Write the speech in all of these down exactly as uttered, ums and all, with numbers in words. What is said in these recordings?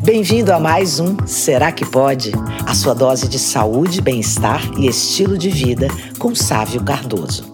Bem-vindo a mais um Será que Pode? A sua dose de saúde, bem-estar e estilo de vida com Sávio Cardoso.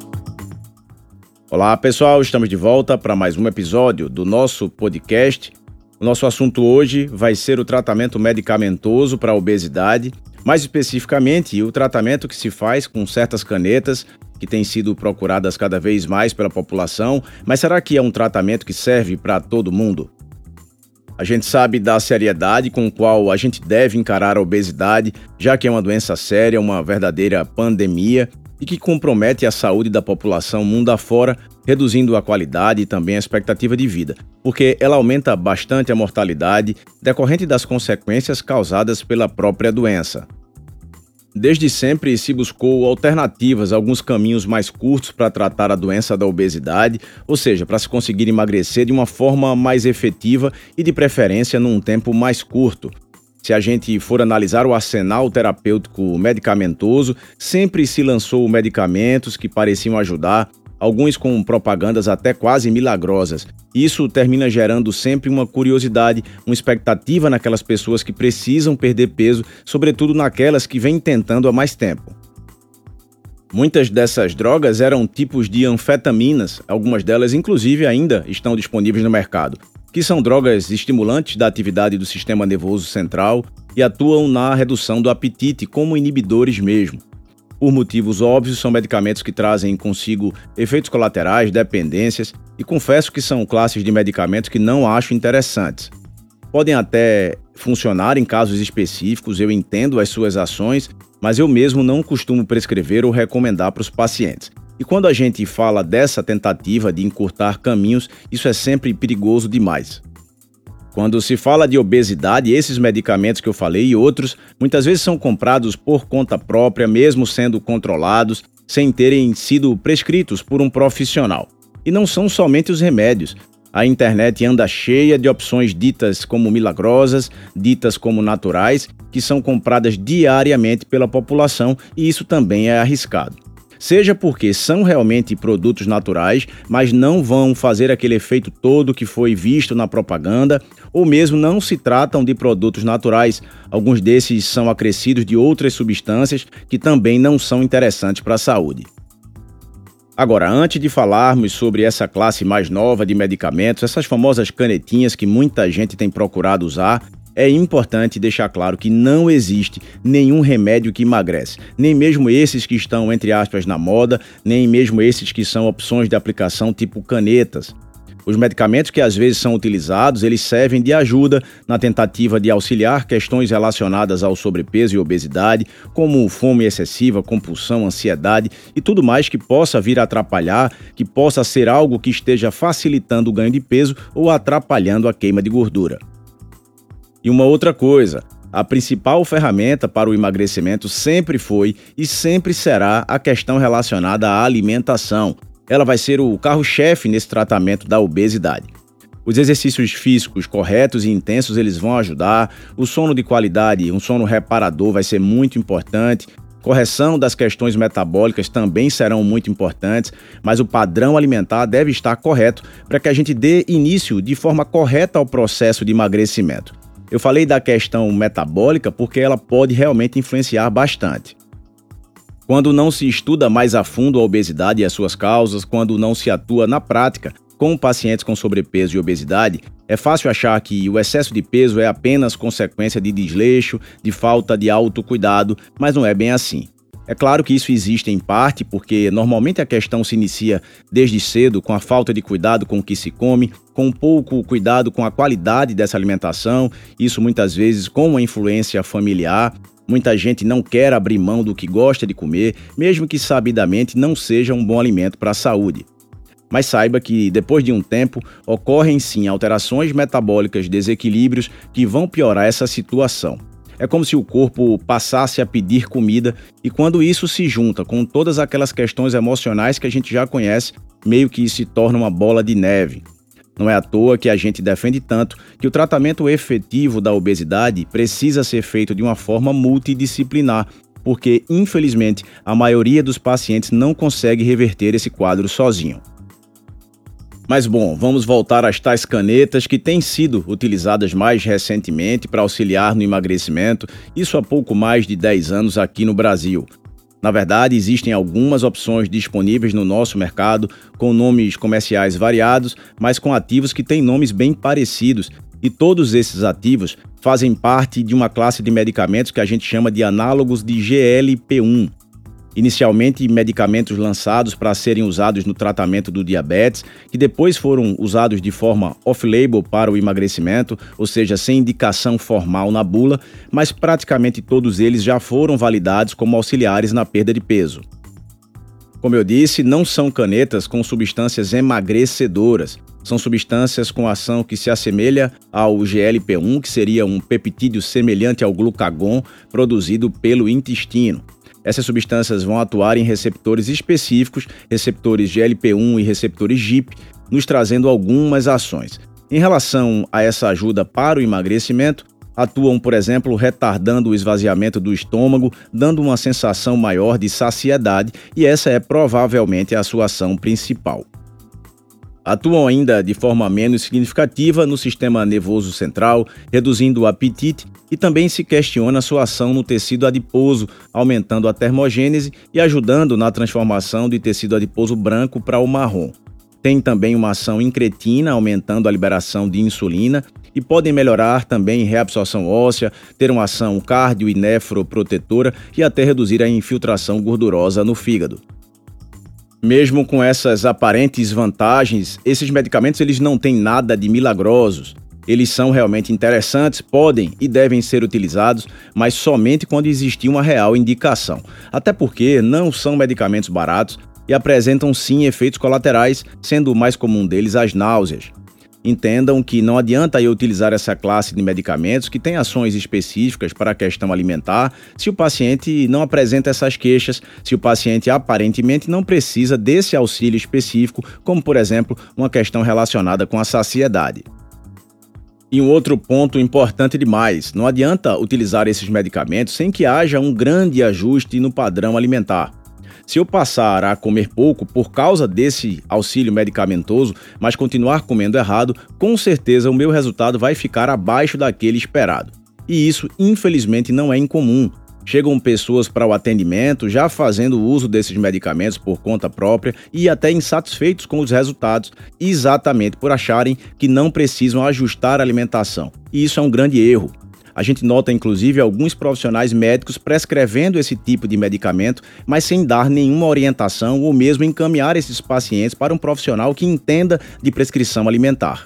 Olá pessoal, estamos de volta para mais um episódio do nosso podcast. O nosso assunto hoje vai ser o tratamento medicamentoso para a obesidade, mais especificamente o tratamento que se faz com certas canetas que têm sido procuradas cada vez mais pela população, mas será que é um tratamento que serve para todo mundo? A gente sabe da seriedade com a qual a gente deve encarar a obesidade, já que é uma doença séria, uma verdadeira pandemia e que compromete a saúde da população mundo afora, reduzindo a qualidade e também a expectativa de vida, porque ela aumenta bastante a mortalidade decorrente das consequências causadas pela própria doença. Desde sempre se buscou alternativas, alguns caminhos mais curtos para tratar a doença da obesidade, ou seja, para se conseguir emagrecer de uma forma mais efetiva e de preferência num tempo mais curto. Se a gente for analisar o arsenal terapêutico medicamentoso, sempre se lançou medicamentos que pareciam ajudar, alguns com propagandas até quase milagrosas. Isso termina gerando sempre uma curiosidade, uma expectativa naquelas pessoas que precisam perder peso, sobretudo naquelas que vêm tentando há mais tempo. Muitas dessas drogas eram tipos de anfetaminas, algumas delas inclusive ainda estão disponíveis no mercado, que são drogas estimulantes da atividade do sistema nervoso central e atuam na redução do apetite como inibidores mesmo. Por motivos óbvios, são medicamentos que trazem consigo efeitos colaterais, dependências, e confesso que são classes de medicamentos que não acho interessantes. Podem até funcionar em casos específicos, eu entendo as suas ações, mas eu mesmo não costumo prescrever ou recomendar para os pacientes. E quando a gente fala dessa tentativa de encurtar caminhos, isso é sempre perigoso demais. Quando se fala de obesidade, esses medicamentos que eu falei e outros, muitas vezes são comprados por conta própria, mesmo sendo controlados, sem terem sido prescritos por um profissional. E não são somente os remédios. A internet anda cheia de opções ditas como milagrosas, ditas como naturais, que são compradas diariamente pela população e isso também é arriscado. Seja porque são realmente produtos naturais, mas não vão fazer aquele efeito todo que foi visto na propaganda, ou mesmo não se tratam de produtos naturais. Alguns desses são acrescidos de outras substâncias que também não são interessantes para a saúde. Agora, antes de falarmos sobre essa classe mais nova de medicamentos, essas famosas canetinhas que muita gente tem procurado usar, é importante deixar claro que não existe nenhum remédio que emagrece, nem mesmo esses que estão, entre aspas, na moda, nem mesmo esses que são opções de aplicação tipo canetas. Os medicamentos que às vezes são utilizados, eles servem de ajuda na tentativa de auxiliar questões relacionadas ao sobrepeso e obesidade, como fome excessiva, compulsão, ansiedade e tudo mais que possa vir a atrapalhar, que possa ser algo que esteja facilitando o ganho de peso ou atrapalhando a queima de gordura. E uma outra coisa, a principal ferramenta para o emagrecimento sempre foi e sempre será a questão relacionada à alimentação. Ela vai ser o carro-chefe nesse tratamento da obesidade. Os exercícios físicos corretos e intensos eles vão ajudar, o sono de qualidade, um sono reparador vai ser muito importante, correção das questões metabólicas também serão muito importantes, mas o padrão alimentar deve estar correto para que a gente dê início de forma correta ao processo de emagrecimento. Eu falei da questão metabólica porque ela pode realmente influenciar bastante. Quando não se estuda mais a fundo a obesidade e as suas causas, quando não se atua na prática com pacientes com sobrepeso e obesidade, é fácil achar que o excesso de peso é apenas consequência de desleixo, de falta de autocuidado, mas não é bem assim. É claro que isso existe em parte porque normalmente a questão se inicia desde cedo com a falta de cuidado com o que se come, com pouco cuidado com a qualidade dessa alimentação, isso muitas vezes com uma influência familiar. Muita gente não quer abrir mão do que gosta de comer, mesmo que sabidamente não seja um bom alimento para a saúde. Mas saiba que, depois de um tempo, ocorrem sim alterações metabólicas, desequilíbrios que vão piorar essa situação. É como se o corpo passasse a pedir comida e quando isso se junta com todas aquelas questões emocionais que a gente já conhece, meio que se torna uma bola de neve. Não é à toa que a gente defende tanto que o tratamento efetivo da obesidade precisa ser feito de uma forma multidisciplinar, porque, infelizmente, a maioria dos pacientes não consegue reverter esse quadro sozinho. Mas bom, vamos voltar às tais canetas que têm sido utilizadas mais recentemente para auxiliar no emagrecimento, isso há pouco mais de dez anos aqui no Brasil. Na verdade, existem algumas opções disponíveis no nosso mercado, com nomes comerciais variados, mas com ativos que têm nomes bem parecidos, e todos esses ativos fazem parte de uma classe de medicamentos que a gente chama de análogos de G L P um. Inicialmente, medicamentos lançados para serem usados no tratamento do diabetes, que depois foram usados de forma off-label para o emagrecimento, ou seja, sem indicação formal na bula, mas praticamente todos eles já foram validados como auxiliares na perda de peso. Como eu disse, não são canetas com substâncias emagrecedoras, são substâncias com ação que se assemelha ao G L P um, que seria um peptídeo semelhante ao glucagon produzido pelo intestino. Essas substâncias vão atuar em receptores específicos, receptores G L P um e receptores G I P, nos trazendo algumas ações. Em relação a essa ajuda para o emagrecimento, atuam, por exemplo, retardando o esvaziamento do estômago, dando uma sensação maior de saciedade, e essa é provavelmente a sua ação principal. Atuam ainda de forma menos significativa no sistema nervoso central, reduzindo o apetite, e também se questiona sua ação no tecido adiposo, aumentando a termogênese e ajudando na transformação do tecido adiposo branco para o marrom. Tem também uma ação incretina, aumentando a liberação de insulina, e podem melhorar também reabsorção óssea, ter uma ação cardio e nefroprotetora e até reduzir a infiltração gordurosa no fígado. Mesmo com essas aparentes vantagens, esses medicamentos eles não têm nada de milagrosos. Eles são realmente interessantes, podem e devem ser utilizados, mas somente quando existir uma real indicação. Até porque não são medicamentos baratos e apresentam sim efeitos colaterais, sendo o mais comum deles as náuseas. Entendam que não adianta eu utilizar essa classe de medicamentos que tem ações específicas para a questão alimentar se o paciente não apresenta essas queixas, se o paciente aparentemente não precisa desse auxílio específico, como por exemplo uma questão relacionada com a saciedade. E um outro ponto importante demais, não adianta utilizar esses medicamentos sem que haja um grande ajuste no padrão alimentar. Se eu passar a comer pouco por causa desse auxílio medicamentoso, mas continuar comendo errado, com certeza o meu resultado vai ficar abaixo daquele esperado. E isso, infelizmente, não é incomum. Chegam pessoas para o atendimento já fazendo uso desses medicamentos por conta própria e até insatisfeitos com os resultados, exatamente por acharem que não precisam ajustar a alimentação. E isso é um grande erro. A gente nota, inclusive, alguns profissionais médicos prescrevendo esse tipo de medicamento, mas sem dar nenhuma orientação ou mesmo encaminhar esses pacientes para um profissional que entenda de prescrição alimentar.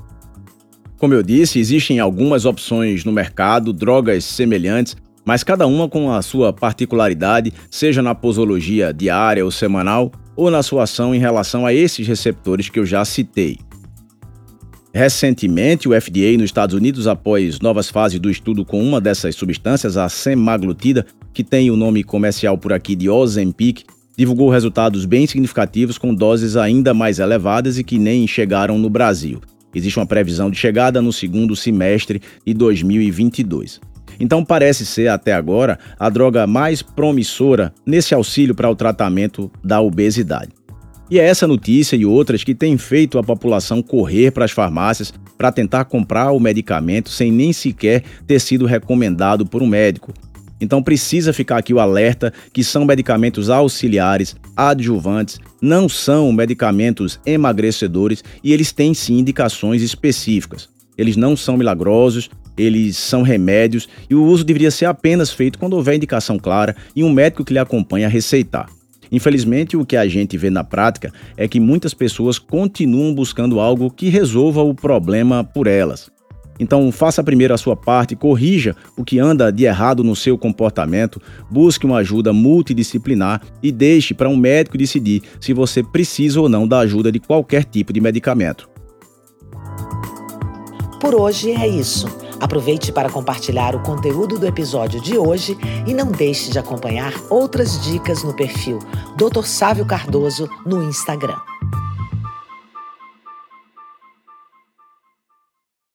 Como eu disse, existem algumas opções no mercado, drogas semelhantes, mas cada uma com a sua particularidade, seja na posologia diária ou semanal, ou na sua ação em relação a esses receptores que eu já citei. Recentemente, o F D A nos Estados Unidos, após novas fases do estudo com uma dessas substâncias, a semaglutida, que tem o nome comercial por aqui de Ozempic, divulgou resultados bem significativos com doses ainda mais elevadas e que nem chegaram no Brasil. Existe uma previsão de chegada no segundo semestre de dois mil e vinte e dois. Então parece ser, até agora, a droga mais promissora nesse auxílio para o tratamento da obesidade. E é essa notícia e outras que têm feito a população correr para as farmácias para tentar comprar o medicamento sem nem sequer ter sido recomendado por um médico. Então precisa ficar aqui o alerta que são medicamentos auxiliares, adjuvantes, não são medicamentos emagrecedores e eles têm sim indicações específicas. Eles não são milagrosos, eles são remédios e o uso deveria ser apenas feito quando houver indicação clara e um médico que lhe acompanha a receitar. Infelizmente, o que a gente vê na prática é que muitas pessoas continuam buscando algo que resolva o problema por elas. Então, faça primeiro a sua parte, corrija o que anda de errado no seu comportamento, busque uma ajuda multidisciplinar e deixe para um médico decidir se você precisa ou não da ajuda de qualquer tipo de medicamento. Por hoje é isso. Aproveite para compartilhar o conteúdo do episódio de hoje e não deixe de acompanhar outras dicas no perfil doutor Sávio Cardoso no Instagram.